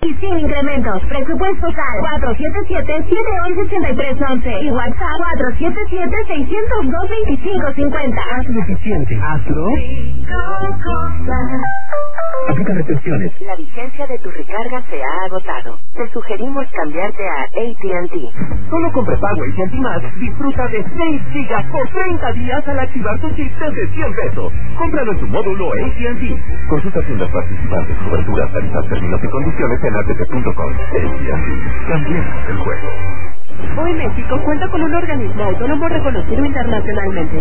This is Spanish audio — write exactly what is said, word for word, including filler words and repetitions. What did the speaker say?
Y sin incrementos. Presupuesto K A L cuatro siete siete, siete uno uno, ocho tres uno uno y WhatsApp cuatro siete siete, seis cero dos, dos cinco cinco cero. Hazlo eficiente. Hazlo. Aplica restricciones. La vigencia de tu recarga se ha agotado. Te sugerimos cambiarte a A T and T. Solo con prepago A T and T Más, disfruta de seis gigas por treinta días al activar tu chip desde cien pesos. Cómpralo en tu módulo A T and T. Consulta tiendas participantes, coberturas, tarifas, términos y condiciones en a t t punto com. A T and T. Cambiemos el juego. Hoy México cuenta con un organismo autónomo reconocido internacionalmente.